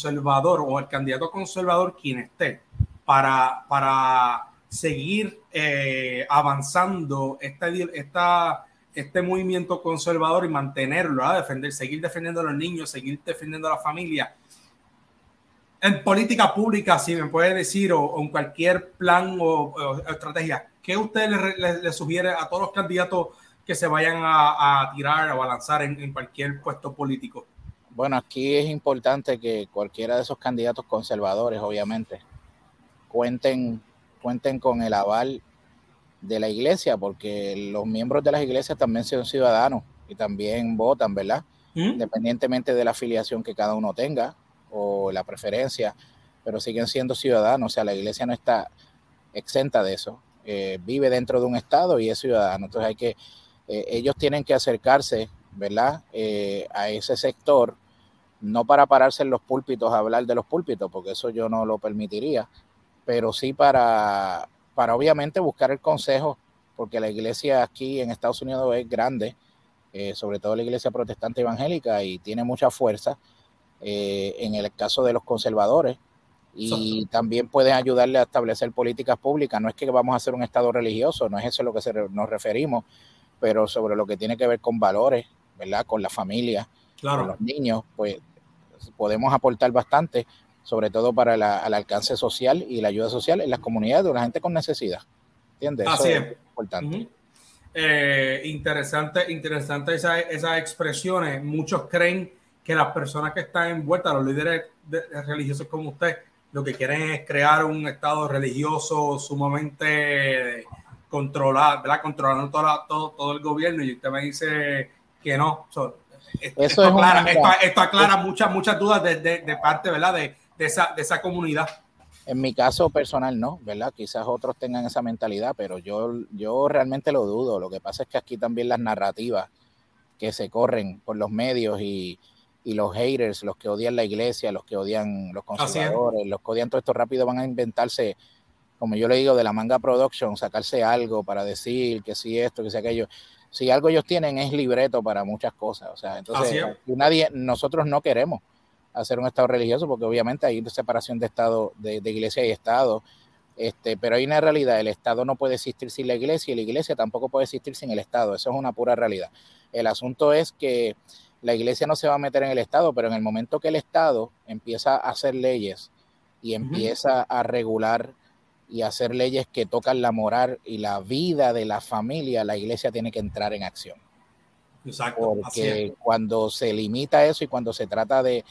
conservador o el candidato conservador quien esté para seguir avanzando este movimiento conservador y mantenerlo, seguir defendiendo a los niños, seguir defendiendo a la familia. En política pública, si me puede decir, o en cualquier plan o estrategia, ¿qué usted le sugiere a todos los candidatos que se vayan a tirar o a lanzar en cualquier puesto político? Bueno, aquí es importante que cualquiera de esos candidatos conservadores, obviamente, cuenten con el aval de la iglesia, porque los miembros de las iglesias también son ciudadanos y también votan, ¿verdad? Independientemente de la afiliación que cada uno tenga o la preferencia, pero siguen siendo ciudadanos. O sea, la iglesia no está exenta de eso. Vive dentro de un estado y es ciudadano. Entonces ellos tienen que acercarse, ¿verdad? A ese sector, no para pararse en los púlpitos a hablar de los púlpitos, porque eso yo no lo permitiría, pero sí para obviamente buscar el consejo, porque la iglesia aquí en Estados Unidos es grande, sobre todo la iglesia protestante evangélica, y tiene mucha fuerza en el caso de los conservadores, y también pueden ayudarle a establecer políticas públicas. No es que vamos a hacer un estado religioso, no es eso a lo que nos referimos, pero sobre lo que tiene que ver con valores, ¿verdad? Con la familia, con los niños, pues podemos aportar bastante, sobre todo para el alcance social y la ayuda social en las comunidades de la gente con necesidad. ¿Entiendes? Así eso es importante. Interesante esas expresiones. Muchos creen que las personas que están envueltas, los líderes religiosos como usted, lo que quieren es crear un estado religioso sumamente controlado, ¿verdad? Controlando todo el gobierno, y usted me dice que no. Esto aclara muchas dudas de parte, ¿verdad? de esa comunidad. En mi caso personal no, ¿verdad? Quizás otros tengan esa mentalidad, pero yo realmente lo dudo. Lo que pasa es que aquí también las narrativas que se corren por los medios y los haters, los que odian la iglesia, los que odian los conservadores, los que odian todo esto rápido, van a inventarse, como yo le digo, de la manga production, sacarse algo para decir que sí esto, que sí aquello. Si algo ellos tienen es libreto para muchas cosas. O sea, entonces nosotros no queremos hacer un estado religioso, porque obviamente hay separación de estado, de iglesia y estado, pero hay una realidad: el estado no puede existir sin la iglesia, y la iglesia tampoco puede existir sin el estado. Eso es una pura realidad. El asunto es que la iglesia no se va a meter en el estado, pero en el momento que el estado empieza a hacer leyes y empieza a regular y a hacer leyes que tocan la moral y la vida de la familia, la iglesia tiene que entrar en acción. Exacto. Porque cuando se limita eso y cuando se trata de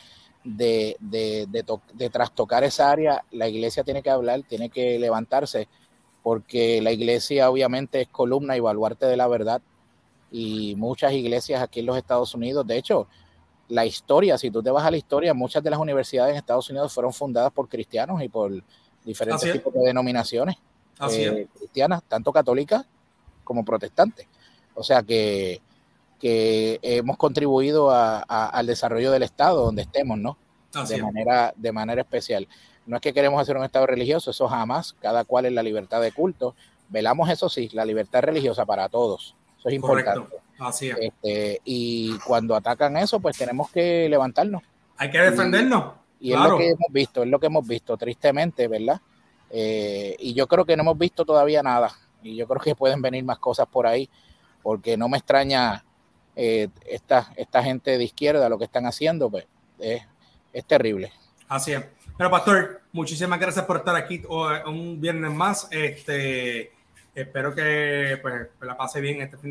trastocar esa área, la iglesia tiene que hablar, tiene que levantarse, porque la iglesia obviamente es columna y baluarte de la verdad, y muchas iglesias aquí en los Estados Unidos, de hecho, la historia, si tú te vas a la historia, muchas de las universidades en Estados Unidos fueron fundadas por cristianos y por diferentes tipos de denominaciones cristianas, tanto católicas como protestantes. O sea que hemos contribuido al desarrollo del Estado donde estemos, ¿no? De manera especial. No es que queremos hacer un Estado religioso, eso jamás. Cada cual en la libertad de culto. Velamos, eso sí, la libertad religiosa para todos. Eso es importante. Correcto. Así es. Y cuando atacan eso, pues tenemos que levantarnos. Hay que defendernos. Y es lo que hemos visto, tristemente, ¿verdad? Y yo creo que no hemos visto todavía nada. Y yo creo que pueden venir más cosas por ahí, porque no me extraña esta gente de izquierda, lo que están haciendo, pues es terrible. Así es. Pero pastor, muchísimas gracias por estar aquí un viernes más. Espero que pues la pase bien este fin